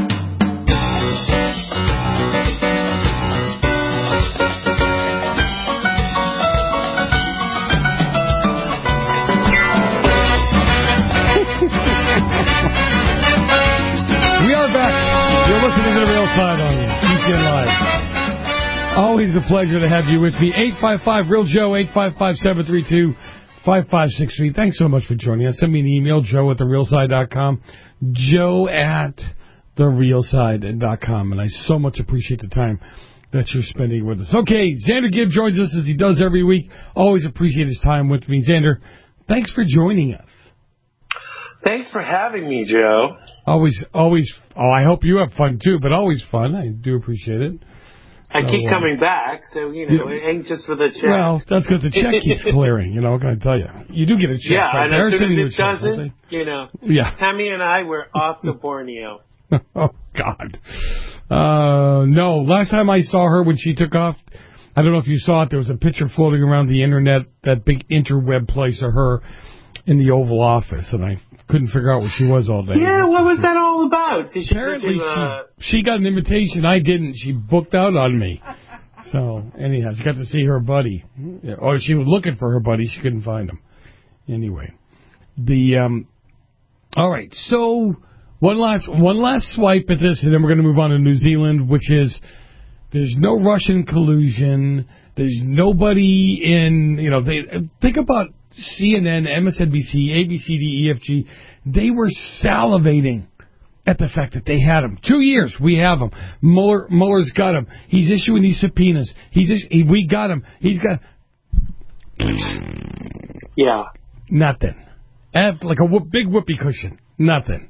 We are back. You're listening to The Real Side on G C N Live. Always a pleasure to have you with me. eight five five, real Joe, eight five five, seven three two, five five six three. Thanks so much for joining us. Send me an email, joe at the real side dot com. Joe at the real side dot com. And I so much appreciate the time that you're spending with us. Okay, Xander Gibb joins us as he does every week. Always appreciate his time with me. Xander, thanks for joining us. Thanks for having me, Joe. Always, always, oh, I hope you have fun too, but always fun. I do appreciate it. I so, keep uh, coming back, so, you know, yeah. It ain't just for the check. Well, that's because the check keeps clearing, you know, what can I tell you? You do get a check. Yeah, right? and They're as soon as it check, doesn't, you know, yeah. Tammy and I were off to Borneo. Oh, God. Uh, no, last time I saw her when she took off, I don't know if you saw it, there was a picture floating around the Internet, that big interweb place of her in the Oval Office, and I couldn't figure out what she was all day. Yeah, what was that all about? Did she, Apparently, did you, uh... she, she got an invitation. I didn't. She booked out on me. So, anyhow, she got to see her buddy. Or she was looking for her buddy. She couldn't find him. Anyway. The, um... All right, so one last one last swipe at this, and then we're going to move on to New Zealand, which is there's no Russian collusion. There's nobody in, you know, they think about C N N, M S N B C, A B C, D, E F G. They were salivating at the fact that they had him. Two years, we have him. Mueller, Mueller's got him. He's issuing these subpoenas. He's is, he, we got him. He's got... Yeah. Nothing. And like a whoop, big whoopee cushion. Nothing.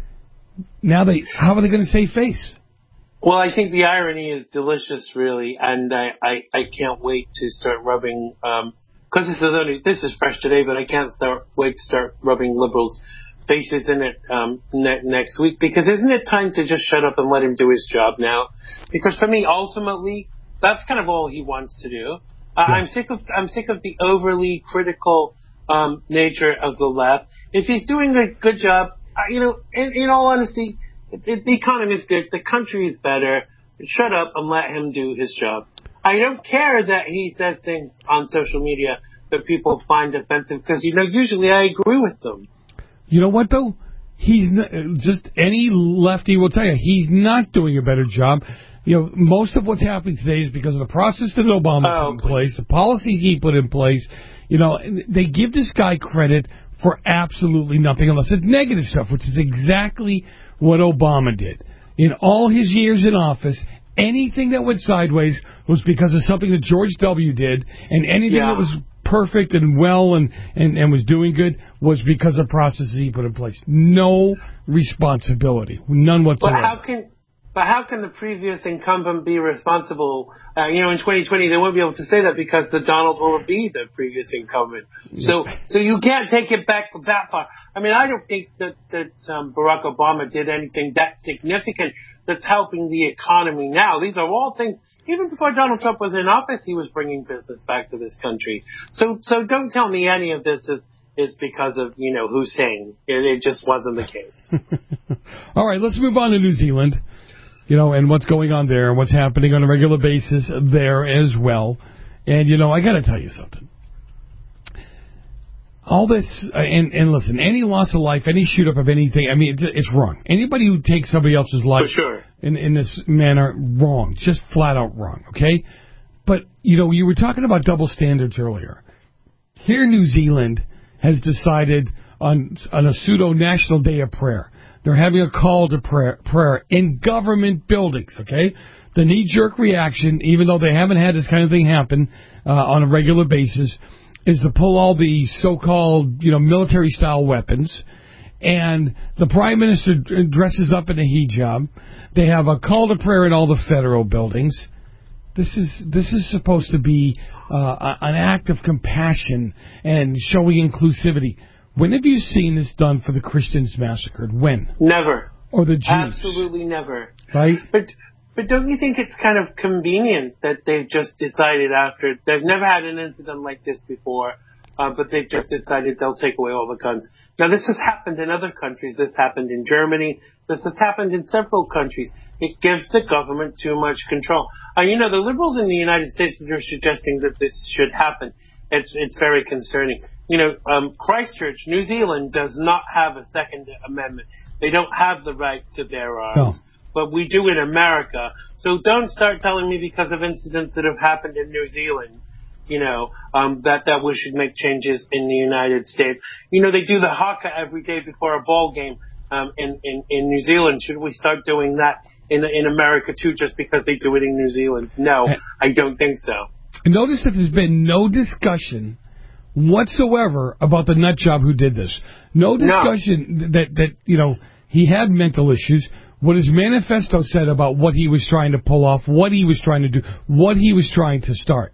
Now they, how are they going to save face? Well, I think the irony is delicious, really, and I, I, I can't wait to start rubbing, um, because this is only, this is fresh today, but I can't start wait to start rubbing liberals' faces in it um, ne- next week, because isn't it time to just shut up and let him do his job now? Because for me, ultimately, that's kind of all he wants to do. Uh, yeah. I'm sick of I'm sick of the overly critical um, nature of the left. If he's doing a good job, uh, you know, in, in all honesty. The economy is good. The country is better. Shut up and let him do his job. I don't care that he says things on social media that people find offensive because, you know, usually I agree with them. You know what, though? He's not, just any lefty will tell you, he's not doing a better job. You know, most of what's happening today is because of the process that Obama oh, put in place, the policies he put in place. You know, they give this guy credit for absolutely nothing unless it's negative stuff, which is exactly what Obama did. In all his years in office, anything that went sideways was because of something that George W. did, and anything yeah. that was perfect and well and, and, and was doing good was because of processes he put in place. No responsibility. None whatsoever. But how can... But how can the previous incumbent be responsible? Uh, you know, in twenty twenty, they won't be able to say that because the Donald will be the previous incumbent. So, so you can't take it back that far. I mean, I don't think that that um, Barack Obama did anything that significant that's helping the economy now. These are all things. Even before Donald Trump was in office, he was bringing business back to this country. So, so don't tell me any of this is is because of you know Hussein. It, it just wasn't the case. All right, let's move on to New Zealand. You know, and what's going on there, and what's happening on a regular basis there as well. And, you know, I got to tell you something. All this, uh, and, and listen, any loss of life, any shoot-up of anything, I mean, it's, it's wrong. Anybody who takes somebody else's life For sure. in, in this manner, wrong. Just flat out wrong, okay? But, you know, you were talking about double standards earlier. Here New Zealand has decided on, on a pseudo-national day of prayer. They're having a call to prayer, prayer in government buildings, okay? The knee-jerk reaction, even though they haven't had this kind of thing happen uh, on a regular basis, is to pull all the so-called, you know, military-style weapons. And the Prime Minister dresses up in a hijab. They have a call to prayer in all the federal buildings. This is this is supposed to be uh, an act of compassion and showing inclusivity. When have you seen this done for the Christians massacred? When? Never. Or the Jews? Absolutely never. Right? But but don't you think it's kind of convenient that they've just decided after... They've never had an incident like this before, uh, but they've just decided they'll take away all the guns. Now, this has happened in other countries. This happened in Germany. This has happened in several countries. It gives the government too much control. Uh, you know, the liberals in the United States are suggesting that this should happen. It's it's very concerning. You know, um, Christchurch, New Zealand, does not have a Second Amendment. They don't have the right to bear arms. No. But we do in America. So don't start telling me because of incidents that have happened in New Zealand, you know, um, that, that we should make changes in the United States. You know, they do the haka every day before a ball game um, in, in, in New Zealand. Should we start doing that in, in America, too, just because they do it in New Zealand? No, I don't think so. Notice that there's been no discussion whatsoever about the nut job who did this. No discussion no. that, that, you know, he had mental issues. What his manifesto said about what he was trying to pull off, what he was trying to do, what he was trying to start.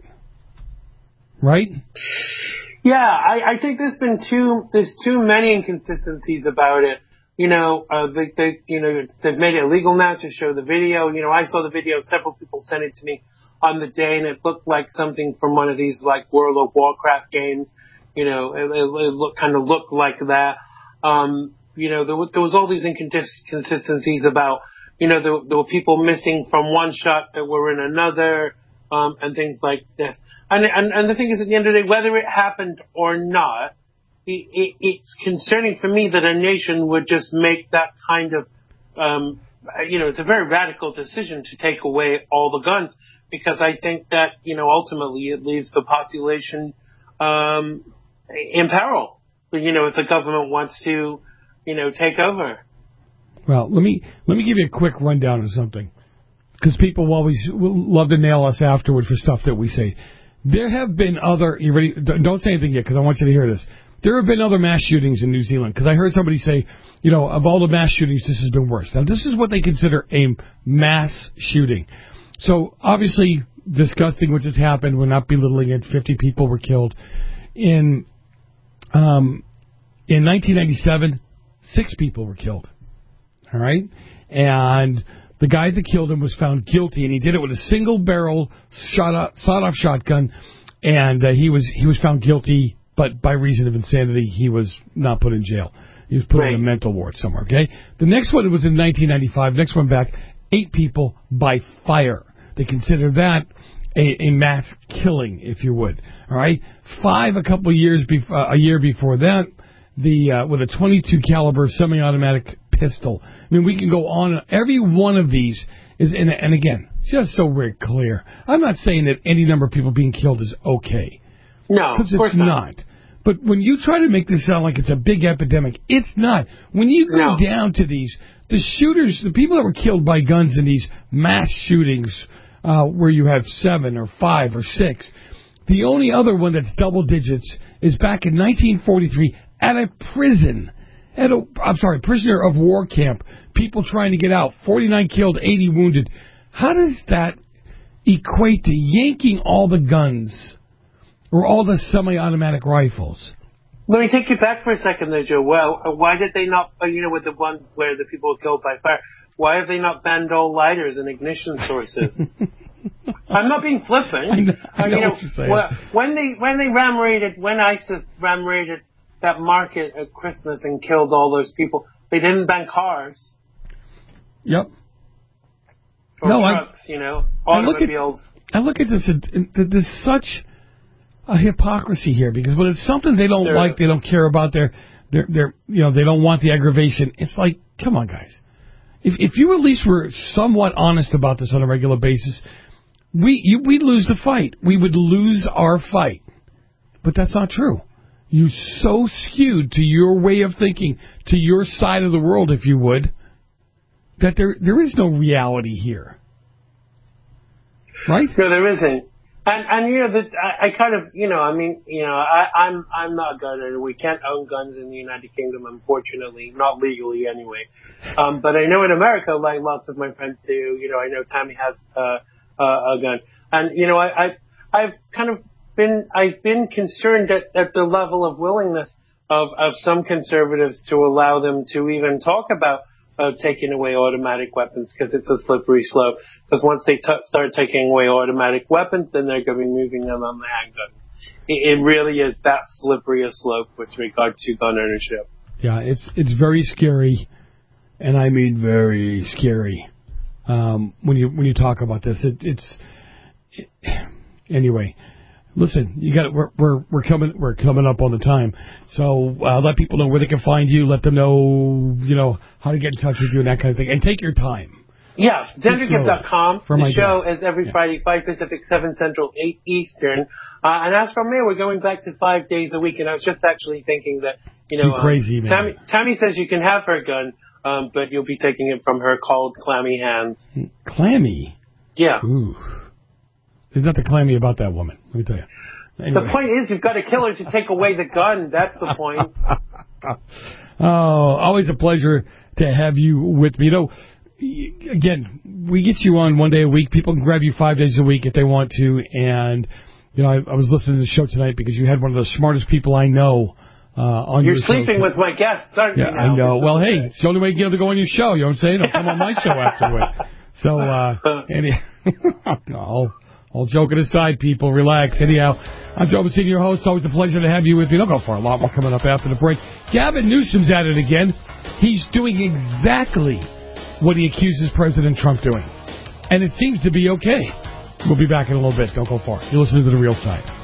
Right? Yeah, I, I think there's been too, there's too many inconsistencies about it. You know, uh, they, they, you know, they've made it illegal now to show the video. You know, I saw the video. Several people sent it to me on the day, and it looked like something from one of these, like, World of Warcraft games. You know, it, it, it looked, kind of looked like that. Um, you know, there, there was all these inconsistencies about, you know, there, there were people missing from one shot that were in another, um, and things like this. And, and, and the thing is, at the end of the day, whether it happened or not, it, it, it's concerning for me that a nation would just make that kind of, um, you know, it's a very radical decision to take away all the guns, because I think that, you know, ultimately it leaves the population um, in peril. But, you know, if the government wants to, you know, take over. Well, let me let me give you a quick rundown of something, because people always love to nail us afterward for stuff that we say. There have been other. You ready? Don't say anything yet, because I want you to hear this. There have been other mass shootings in New Zealand, because I heard somebody say, you know, of all the mass shootings, this has been worse. Now, this is what they consider a mass shooting. So, obviously, disgusting what just happened. We're not belittling it. fifty people were killed. In um, in nineteen ninety-seven, six people were killed. All right? And the guy that killed him was found guilty, and he did it with a single-barrel shot sawed-off shotgun, and uh, he was he was found guilty, but by reason of insanity, he was not put in jail. He was put right. in a mental ward somewhere, okay? The next one was in nineteen ninety-five. Next one back, eight people by fire. They consider that a, a mass killing, if you would. All right? Five a couple of years, bef- uh, a year before that, the uh, with a twenty-two caliber semi-automatic pistol. I mean, we can go on. Every one of these is, and, and again, just so we're clear, I'm not saying that any number of people being killed is okay. No, because of course it's not. not. But when you try to make this sound like it's a big epidemic, it's not. When you go no. down to these, the shooters, the people that were killed by guns in these mass shootings, uh, where you have seven or five or six, the only other one that's double digits is back in nineteen forty-three at a prison. At a, I'm sorry, prisoner of war camp. People trying to get out. forty-nine killed, eighty wounded. How does that equate to yanking all the guns or all the semi-automatic rifles? Let me take you back for a second there, Joe. Well, why did they not, you know, with the one where the people were killed by fire, why have they not banned all lighters and ignition sources? I'm not being flippant. I know, I know you know, what you're saying. Well, when they, when they ram raided, when ISIS ram raided that market at Christmas and killed all those people, they didn't ban cars. Yep. Or no, trucks, I, you know, automobiles. I look at, I look at this, and there's such a hypocrisy here, because when it's something they don't They're, like, they don't care about, they're, they're, they're, you know, they don't want the aggravation. It's like, come on, guys. If if you at least were somewhat honest about this on a regular basis, we you, we'd lose the fight. We would lose our fight. But that's not true. You so skewed to your way of thinking, to your side of the world, if you would, that there there is no reality here. Right? No, there isn't. And, and you know, that I, I kind of, you know, I mean, you know, I, I'm I'm not a gun owner. We can't own guns in the United Kingdom, unfortunately, not legally anyway. Um, but I know in America, like lots of my friends do, you know, I know Tammy has uh, uh, a gun. And, you know, I, I, I've kind of been, I've been concerned at, at the level of willingness of, of some conservatives to allow them to even talk about Uh, taking away automatic weapons, because it's a slippery slope. Because once they t- start taking away automatic weapons, then they're going to be moving them on the handguns. It, it really is that slippery a slope with regard to gun ownership. Yeah, it's it's very scary, and I mean very scary. Um, when you when you talk about this, it, it's it, anyway. Listen, you got we're we're we're coming we're coming up on the time, so uh, let people know where they can find you. Let them know, you know, how to get in touch with you and that kind of thing, and take your time. Yeah, Denver Gift dot com. The show day. is every yeah. Friday, five Pacific, seven Central, eight Eastern. Uh, and as from there, we're going back to five days a week. And I was just actually thinking that, you know, you crazy, um, man. Tammy, Tammy says you can have her gun, um, but you'll be taking it from her cold, clammy hands. Clammy? Yeah. Ooh. There's nothing clammy about that woman, let me tell you. Anyway. The point is, you've got to kill her to take away the gun. That's the point. Oh, always a pleasure to have you with me. You know, again, we get you on one day a week. People can grab you five days a week if they want to. And, you know, I, I was listening to the show tonight because you had one of the smartest people I know uh, on You're your show. You're sleeping with my guests, aren't yeah, you now? I know. Well, hey, it's the only way you get to go on your show. You know what I'm saying? Don't come on my show afterward. So, uh, any, no, all joking aside, people, relax. Anyhow, I'm Joe Messina, your host. Always a pleasure to have you with me. Don't go far. A lot more coming up after the break. Gavin Newsom's at it again. He's doing exactly what he accuses President Trump doing. And it seems to be okay. We'll be back in a little bit. Don't go far. You're listening to The Real Side.